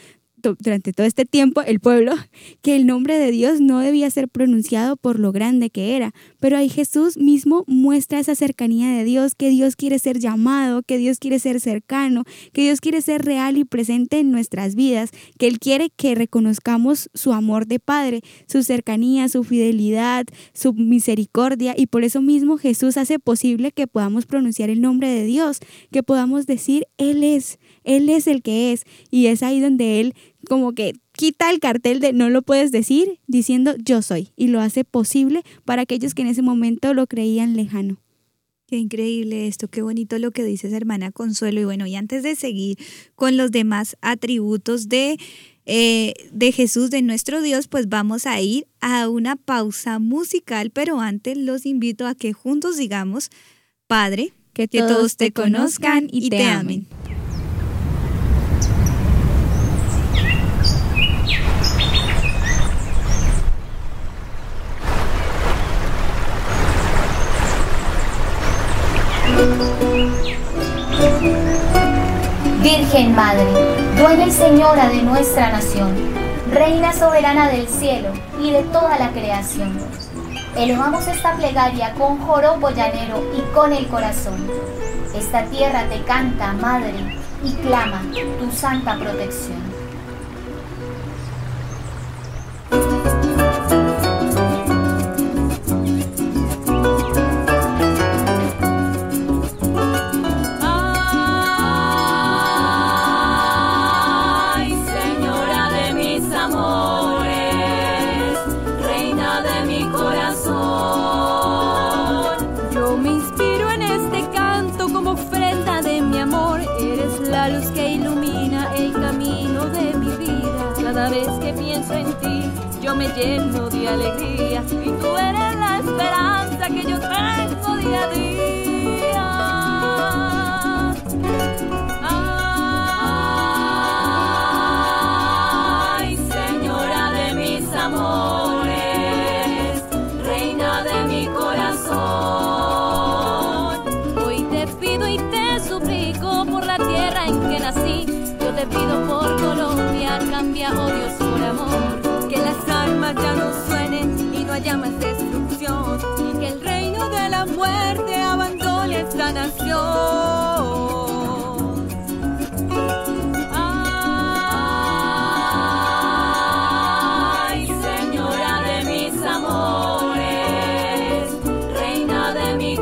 tiempo, el pueblo, que el nombre de Dios no debía ser pronunciado por lo grande que era. Pero ahí Jesús mismo muestra esa cercanía de Dios, que Dios quiere ser llamado, que Dios quiere ser cercano, que Dios quiere ser real y presente en nuestras vidas, que Él quiere que reconozcamos su amor de Padre, su cercanía, su fidelidad, su misericordia, y por eso mismo Jesús hace posible que podamos pronunciar el nombre de Dios, que podamos decir Él es el que es, y es ahí donde Él como que quita el cartel de no lo puedes decir, diciendo yo soy, y lo hace posible para aquellos que en ese momento lo creían lejano. Qué increíble esto, qué bonito lo que dices, hermana Consuelo. Y bueno, y antes de seguir con los demás atributos de Jesús, de nuestro Dios, pues vamos a ir a una pausa musical, pero antes los invito a que juntos digamos, Padre, que todos te conozcan y te amen. Virgen Madre, dueña y señora de nuestra nación, Reina soberana del cielo y de toda la creación, elevamos esta plegaria con joropo llanero y con el corazón. Esta tierra te canta, Madre, y clama tu santa protección. Cada vez que pienso en ti, yo me lleno de alegría y tú eres la esperanza que yo tengo día a día. Ay, señora de mis amores, reina de mi corazón, hoy te pido y te suplico por la tierra en que nací. Yo te pido por Colombia, cambia odios por amor, que las armas ya no suenen y no haya más destrucción, y que el reino de la muerte abandone esta nación. Ay, señora de mis amores, reina de mi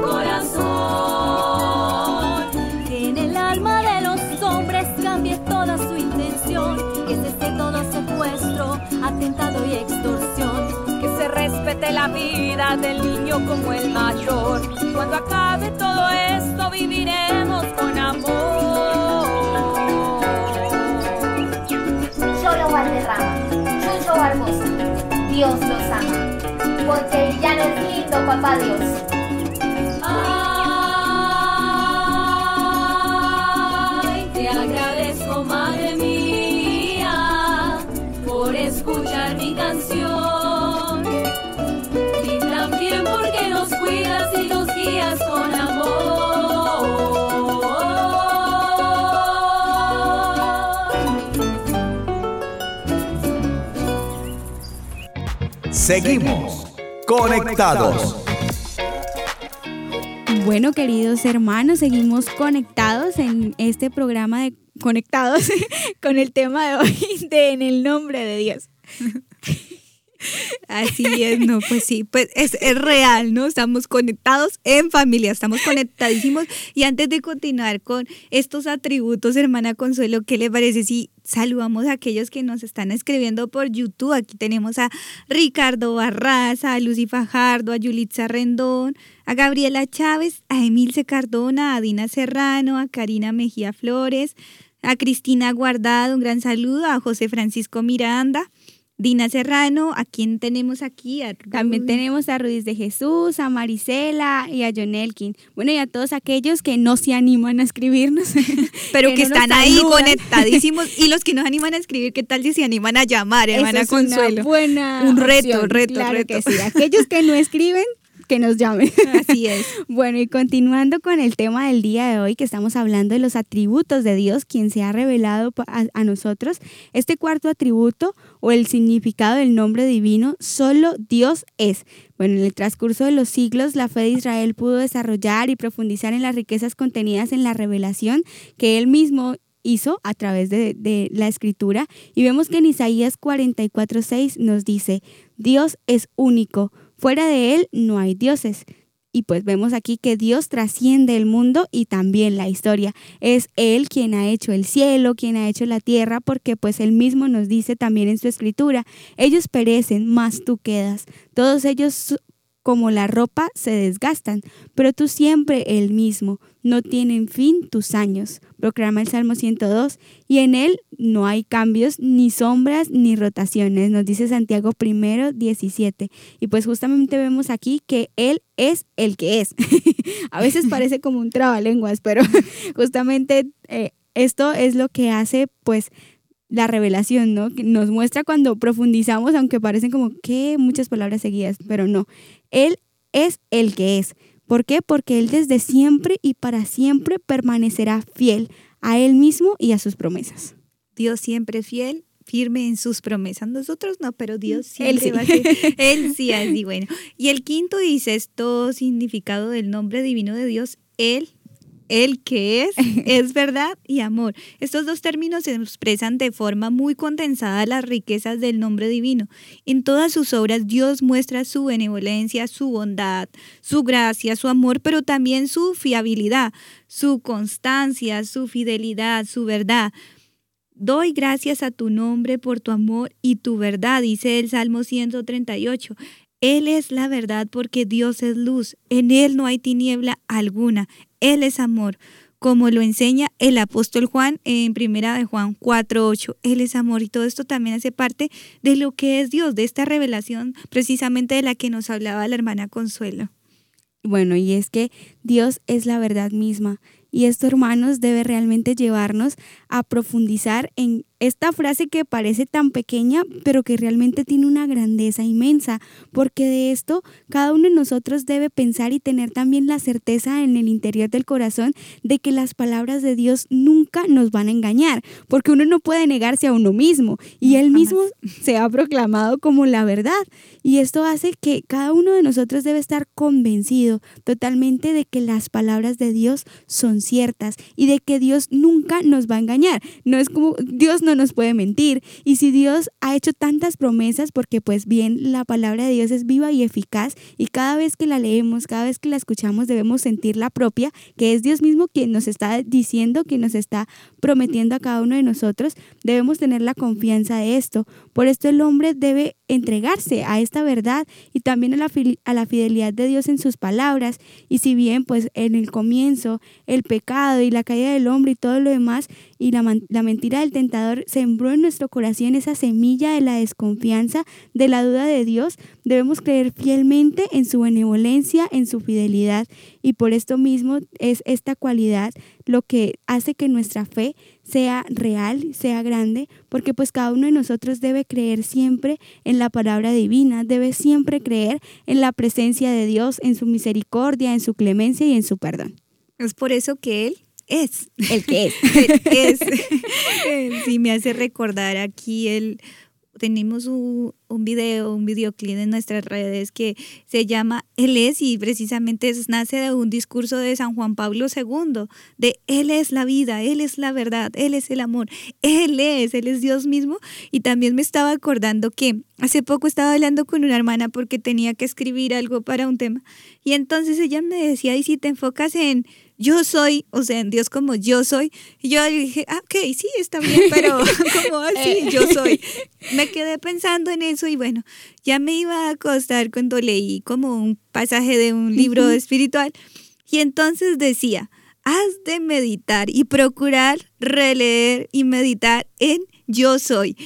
corazón, que en el alma de los hombres cambie toda su intención, que cese todo secuestro, atentado y extorsión, que se respete la vida del niño como el mayor. Cuando acabe todo esto viviremos con amor. Cholo Valderrama, Chucho Barbosa, Dios los ama, porque el llano es lindo, papá Dios. Te agradezco, madre mía, por escuchar mi canción, y también porque nos cuidas y nos guías con amor. Seguimos conectados. Bueno, queridos hermanos, seguimos conectados en este programa de Conectados con el tema de hoy de En el Nombre de Dios. Así es, no, pues sí, pues es real, ¿no? Estamos conectados en familia, estamos conectadísimos. Y antes de continuar con estos atributos, hermana Consuelo, ¿qué le parece si saludamos a aquellos que nos están escribiendo por YouTube? Aquí tenemos a Ricardo Barraza, a Lucy Fajardo, a Yulitza Rendón, a Gabriela Chávez, a Emilce Cardona, a Dina Serrano, a Karina Mejía Flores, a Cristina Guardado, un gran saludo, a José Francisco Miranda, Dina Serrano, ¿a quién tenemos aquí? También tenemos a Ruiz de Jesús, a Marisela y a John Elkin. Bueno, y a todos aquellos que no se animan a escribirnos. Pero que están ahí conectadísimos. Y los que nos animan a escribir, ¿qué tal si se animan a llamar, hermana Consuelo? Un reto. Claro que sí. Aquellos que no escriben, que nos llamen. Así es. Bueno, y continuando con el tema del día de hoy, que estamos hablando de los atributos de Dios, quien se ha revelado a nosotros, este cuarto atributo o el significado del nombre divino, solo Dios es. Bueno, en el transcurso de los siglos, la fe de Israel pudo desarrollar y profundizar en las riquezas contenidas en la revelación que Él mismo hizo a través de la Escritura, y vemos que en Isaías 44:6 nos dice: Dios es único, fuera de Él no hay dioses. Y pues vemos aquí que Dios trasciende el mundo y también la historia. Es Él quien ha hecho el cielo, quien ha hecho la tierra, porque pues Él mismo nos dice también en su Escritura: ellos perecen, mas tú quedas. Todos ellos como la ropa se desgastan, pero tú siempre el mismo, no tienen fin tus años, proclama el Salmo 102, y en él no hay cambios, ni sombras, ni rotaciones, nos dice Santiago 1:17, y pues justamente vemos aquí que Él es el que es. A veces parece como un trabalenguas, pero justamente esto es lo que hace pues la revelación, ¿no? Que nos muestra cuando profundizamos, aunque parecen como que muchas palabras seguidas, pero no. Él es el que es. ¿Por qué? Porque Él desde siempre y para siempre permanecerá fiel a Él mismo y a sus promesas. Dios siempre es fiel, firme en sus promesas. Nosotros no, pero Dios siempre va a ser. Él sí, así, bueno. Y el quinto dice esto significado del nombre divino de Dios: el que es verdad y amor. Estos dos términos expresan de forma muy condensada las riquezas del nombre divino. En todas sus obras Dios muestra su benevolencia, su bondad, su gracia, su amor, pero también su fiabilidad, su constancia, su fidelidad, su verdad. Doy gracias a tu nombre por tu amor y tu verdad, dice el Salmo 138. Él es la verdad porque Dios es luz, en Él no hay tiniebla alguna, Él es amor, como lo enseña el apóstol Juan en 1 Juan 4:8, Él es amor, y todo esto también hace parte de lo que es Dios, de esta revelación precisamente de la que nos hablaba la hermana Consuelo. Bueno, y es que Dios es la verdad misma, y esto, hermanos, debe realmente llevarnos a profundizar en esta frase que parece tan pequeña, pero que realmente tiene una grandeza inmensa, porque de esto cada uno de nosotros debe pensar y tener también la certeza en el interior del corazón de que las palabras de Dios nunca nos van a engañar, porque uno no puede negarse a uno mismo, y Él mismo se ha proclamado como la verdad, y esto hace que cada uno de nosotros debe estar convencido totalmente de que las palabras de Dios son ciertas y de que Dios nunca nos va a engañar. No es como Dios no nos puede mentir, y si Dios ha hecho tantas promesas, porque pues bien, la palabra de Dios es viva y eficaz, y cada vez que la leemos, cada vez que la escuchamos, debemos sentir la propia, que es Dios mismo quien nos está diciendo, quien nos está prometiendo a cada uno de nosotros. Debemos tener la confianza de esto. Por esto el hombre debe entregarse a esta verdad y también a la fidelidad de Dios en sus palabras. Y si bien pues en el comienzo el pecado y la caída del hombre y todo lo demás y la mentira del tentador sembró en nuestro corazón esa semilla de la desconfianza, de la duda de Dios, debemos creer fielmente en su benevolencia, en su fidelidad, y por esto mismo es esta cualidad lo que hace que nuestra fe sea real, sea grande, porque pues cada uno de nosotros debe creer siempre en la palabra divina, debe siempre creer en la presencia de Dios, en su misericordia, en su clemencia y en su perdón. Es por eso que Él es el que es. Sí, me hace recordar aquí tenemos un videoclip en nuestras redes que se llama Él es, y precisamente nace de un discurso de San Juan Pablo II, de Él es la vida, Él es la verdad, Él es el amor, Él es Dios mismo. Y también me estaba acordando que hace poco estaba hablando con una hermana porque tenía que escribir algo para un tema, y entonces ella me decía, y si te enfocas en yo soy, o sea, en Dios como yo soy, y yo dije, ok, sí, está bien, pero como así, yo soy. Me quedé pensando en eso y bueno, ya me iba a acostar cuando leí como un pasaje de un libro espiritual, y entonces decía, has de meditar y releer y meditar en yo soy.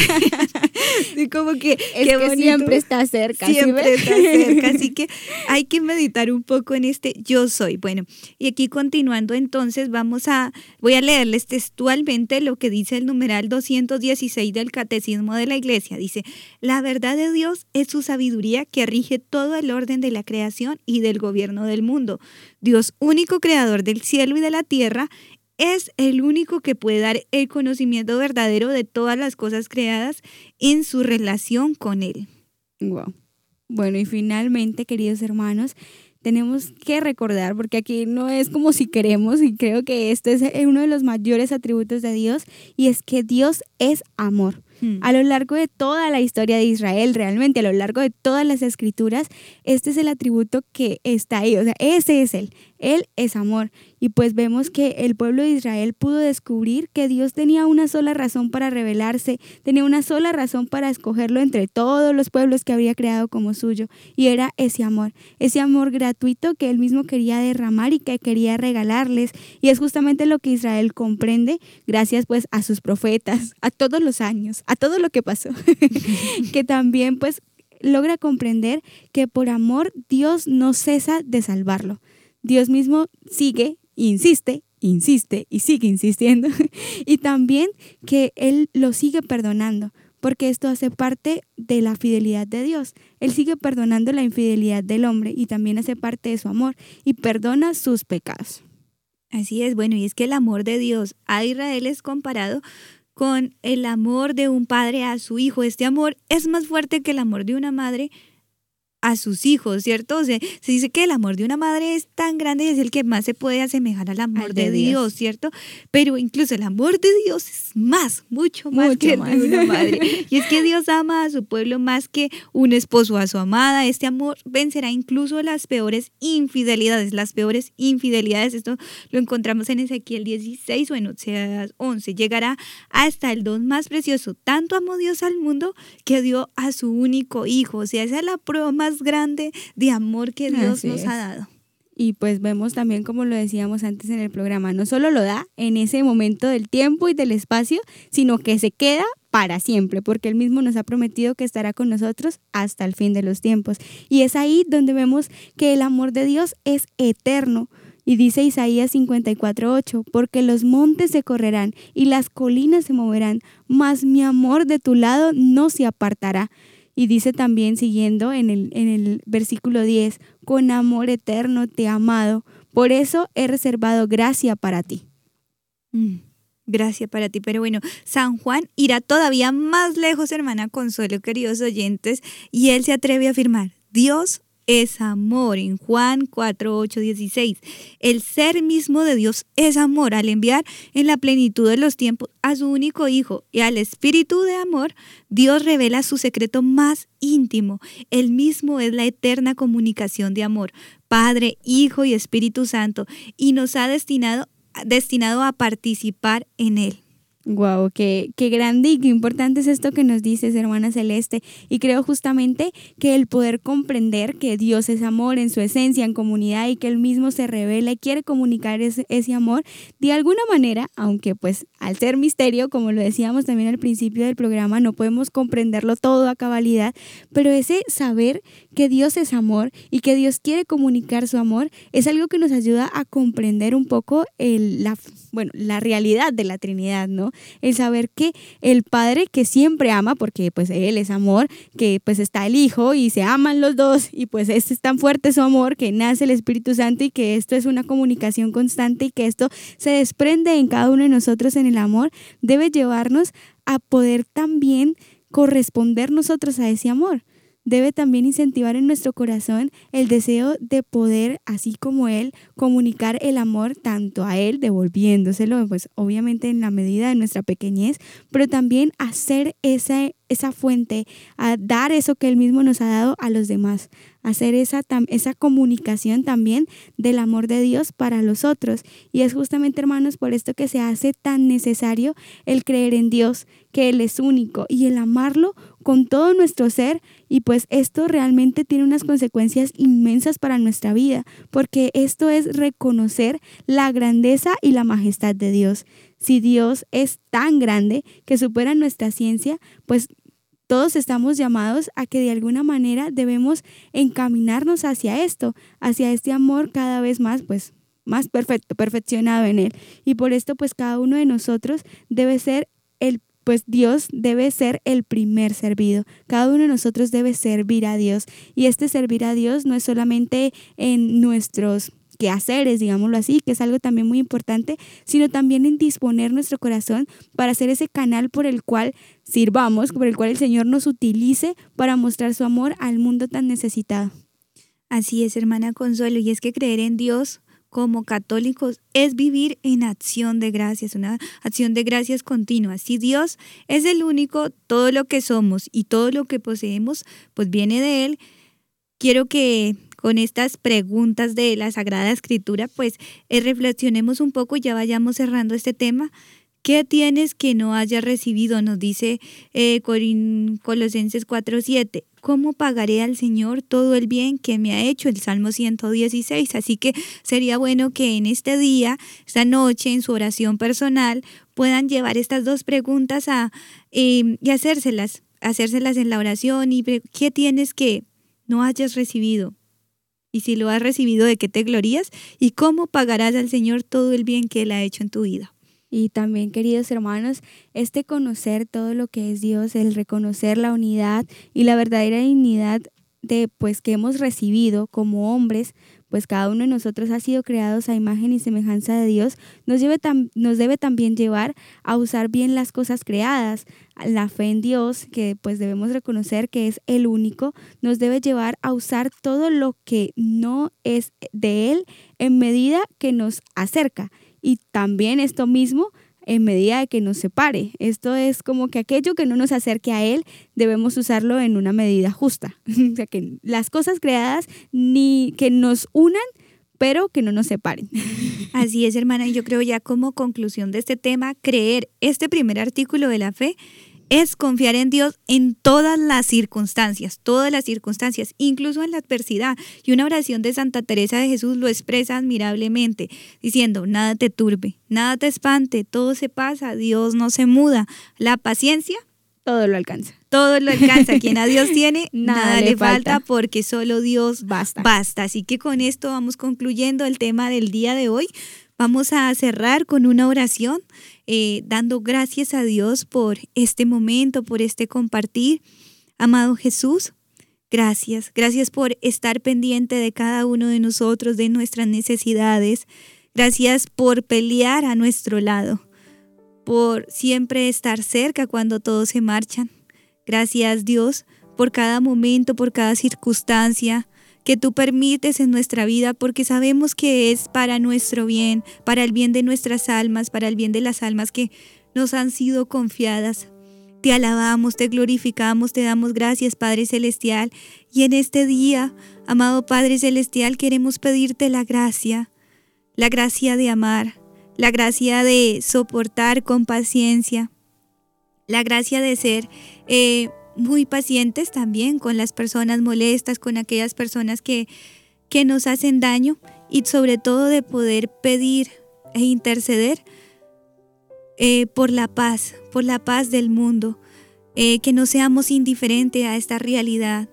Imagínate, como que es qué que bonito. siempre está cerca. Siempre está cerca, así que hay que meditar un poco en este yo soy. Bueno, y aquí continuando entonces voy a leerles textualmente lo que dice el numeral 216 del Catecismo de la Iglesia. Dice, la verdad de Dios es su sabiduría que rige todo el orden de la creación y del gobierno del mundo. Dios, único creador del cielo y de la tierra, es el único que puede dar el conocimiento verdadero de todas las cosas creadas en su relación con Él. Wow. Bueno, y finalmente, queridos hermanos, tenemos que recordar, porque aquí no es como si queremos, y creo que este es uno de los mayores atributos de Dios, y es que Dios es amor. A lo largo de toda la historia de Israel, realmente a lo largo de todas las escrituras, este es el atributo que está ahí, o sea, ese es Él es amor. Y pues vemos que el pueblo de Israel pudo descubrir que Dios tenía una sola razón para revelarse, tenía una sola razón para escogerlo entre todos los pueblos que había creado como suyo, y era ese amor gratuito que Él mismo quería derramar y que quería regalarles, y es justamente lo que Israel comprende gracias pues a sus profetas, a todos los años, a todo lo que pasó, que también pues logra comprender que por amor Dios no cesa de salvarlo. Dios mismo sigue, insiste y sigue insistiendo, y también que Él lo sigue perdonando, porque esto hace parte de la fidelidad de Dios. Él sigue perdonando la infidelidad del hombre y también hace parte de su amor y perdona sus pecados. Así es, bueno, y es que el amor de Dios a Israel es comparado con el amor de un padre a su hijo. Este amor es más fuerte que el amor de una madre a sus hijos, ¿cierto? O sea, se dice que el amor de una madre es tan grande y es el que más se puede asemejar al amor de Dios, ¿cierto? Pero incluso el amor de Dios es mucho más que el de una madre. Y es que Dios ama a su pueblo más que un esposo a su amada. Este amor vencerá incluso las peores infidelidades. Esto lo encontramos en Ezequiel 16 o en Oseas 11. Llegará hasta el don más precioso. Tanto amó Dios al mundo que dio a su único hijo. O sea, esa es la prueba más grande de amor que Dios nos ha dado. Y pues vemos también, como lo decíamos antes en el programa, no solo lo da en ese momento del tiempo y del espacio, sino que se queda para siempre, porque Él mismo nos ha prometido que estará con nosotros hasta el fin de los tiempos. Y es ahí donde vemos que el amor de Dios es eterno. Y dice Isaías 54:8, porque los montes se correrán y las colinas se moverán, mas mi amor de tu lado no se apartará. Y dice también, siguiendo en el versículo 10, con amor eterno te he amado, por eso he reservado gracia para ti. Gracia para ti. Pero bueno, San Juan irá todavía más lejos, hermana Consuelo, queridos oyentes, y él se atreve a afirmar, Dios es amor, en Juan 4:8-16. El ser mismo de Dios es amor. Al enviar en la plenitud de los tiempos a su único Hijo y al Espíritu de amor, Dios revela su secreto más íntimo. Él mismo es la eterna comunicación de amor, Padre, Hijo y Espíritu Santo, y nos ha destinado a participar en Él. Wow, qué grande y qué importante es esto que nos dices, hermana Celeste. Y creo justamente que el poder comprender que Dios es amor en su esencia, en comunidad, y que Él mismo se revela y quiere comunicar ese amor de alguna manera, aunque pues al ser misterio, como lo decíamos también al principio del programa, no podemos comprenderlo todo a cabalidad, pero ese saber que Dios es amor y que Dios quiere comunicar su amor es algo que nos ayuda a comprender un poco la realidad de la Trinidad, ¿no? El saber que el Padre, que siempre ama, porque pues Él es amor, que pues está el Hijo y se aman los dos, y pues es tan fuerte su amor que nace el Espíritu Santo, y que esto es una comunicación constante y que esto se desprende en cada uno de nosotros en el amor, debe llevarnos a poder también corresponder nosotros a ese amor. Debe también incentivar en nuestro corazón el deseo de poder, así como Él, comunicar el amor tanto a Él, devolviéndoselo, pues obviamente en la medida de nuestra pequeñez, pero también hacer esa fuente, a dar eso que Él mismo nos ha dado a los demás, hacer esa comunicación también del amor de Dios para los otros. Y es justamente, hermanos, por esto que se hace tan necesario el creer en Dios, que Él es único, y el amarlo con todo nuestro ser. Y pues esto realmente tiene unas consecuencias inmensas para nuestra vida, porque esto es reconocer la grandeza y la majestad de Dios. Si Dios es tan grande que supera nuestra ciencia, pues todos estamos llamados a que de alguna manera debemos encaminarnos hacia esto, hacia este amor cada vez más, pues más perfecto, perfeccionado en Él. Y por esto pues cada uno de nosotros debe ser Dios debe ser el primer servido. Cada uno de nosotros debe servir a Dios. Y este servir a Dios no es solamente en nuestros quehaceres, digámoslo así, que es algo también muy importante, sino también en disponer nuestro corazón para ser ese canal por el cual sirvamos, por el cual el Señor nos utilice para mostrar su amor al mundo tan necesitado. Así es, hermana Consuelo, y es que creer en Dios como católicos es vivir en acción de gracias, una acción de gracias continua. Si Dios es el único, todo lo que somos y todo lo que poseemos, pues viene de Él. Quiero que con estas preguntas de la Sagrada Escritura, pues reflexionemos un poco y ya vayamos cerrando este tema. ¿Qué tienes que no hayas recibido? Nos dice Colosenses 4:7. ¿Cómo pagaré al Señor todo el bien que me ha hecho? El Salmo 116. Así que sería bueno que en este día, esta noche, en su oración personal, puedan llevar estas dos preguntas y hacérselas en la oración. Y ¿qué tienes que no hayas recibido? Y si lo has recibido, ¿de qué te glorías? ¿Y cómo pagarás al Señor todo el bien que Él ha hecho en tu vida? Y también, queridos hermanos, conocer todo lo que es Dios, el reconocer la unidad y la verdadera dignidad que hemos recibido como hombres, pues cada uno de nosotros ha sido creados a imagen y semejanza de Dios, nos debe también llevar a usar bien las cosas creadas. La fe en Dios, que pues debemos reconocer que es el único, nos debe llevar a usar todo lo que no es de Él en medida que nos acerca. Y también esto mismo en medida de que nos separe. Esto es como que aquello que no nos acerque a Él debemos usarlo en una medida justa. O sea, que las cosas creadas ni que nos unan, pero que no nos separen. Así es, hermana, y yo creo ya como conclusión de este tema, creer este primer artículo de la fe es confiar en Dios en todas las circunstancias, incluso en la adversidad. Y una oración de Santa Teresa de Jesús lo expresa admirablemente, diciendo: nada te turbe, nada te espante, todo se pasa, Dios no se muda. La paciencia, todo lo alcanza. Todo lo alcanza. Quien a Dios tiene, nada le falta, porque solo Dios basta. Así que con esto vamos concluyendo el tema del día de hoy. Vamos a cerrar con una oración, dando gracias a Dios por este momento, por este compartir. Amado Jesús, gracias por estar pendiente de cada uno de nosotros, de nuestras necesidades. Gracias por pelear a nuestro lado, por siempre estar cerca cuando todos se marchan. Gracias, Dios, por cada momento, por cada circunstancia que tú permites en nuestra vida, porque sabemos que es para nuestro bien, para el bien de nuestras almas, para el bien de las almas que nos han sido confiadas. Te alabamos, te glorificamos, te damos gracias, Padre Celestial. Y en este día, amado Padre Celestial, queremos pedirte la gracia de amar, la gracia de soportar con paciencia, la gracia de ser muy pacientes también con las personas molestas, con aquellas personas que nos hacen daño, y sobre todo de poder pedir e interceder por la paz del mundo, que no seamos indiferentes a esta realidad.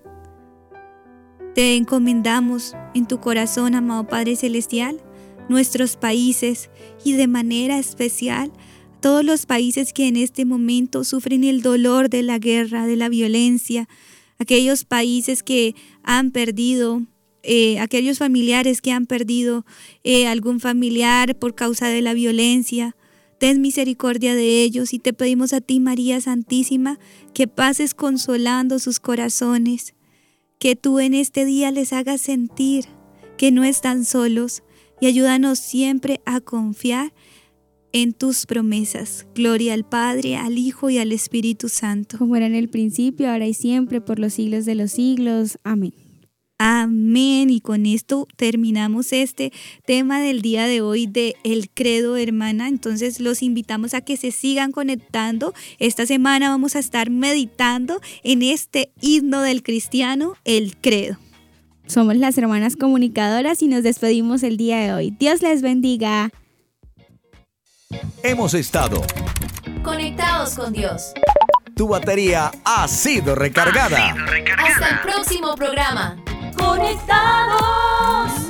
Te encomendamos en tu corazón, amado Padre Celestial, nuestros países, y de manera especial todos los países que en este momento sufren el dolor de la guerra, de la violencia, aquellos países que han perdido, aquellos familiares que han perdido algún familiar por causa de la violencia. ten misericordia de ellos y te pedimos a ti, María Santísima, que pases consolando sus corazones, que tú en este día les hagas sentir que no están solos y ayúdanos siempre a confiar en tus promesas. Gloria al Padre, al Hijo y al Espíritu Santo. Como era en el principio, ahora y siempre, por los siglos de los siglos. Amén. Amén. Y con esto terminamos este tema del día de hoy de el credo, hermana. Entonces los invitamos a que se sigan conectando. Esta semana vamos a estar meditando en este himno del cristiano, el credo. Somos las hermanas comunicadoras y nos despedimos el día de hoy. Dios les bendiga. Hemos estado Conectados con Dios. Tu batería ha sido recargada. Hasta el próximo programa. Conectados.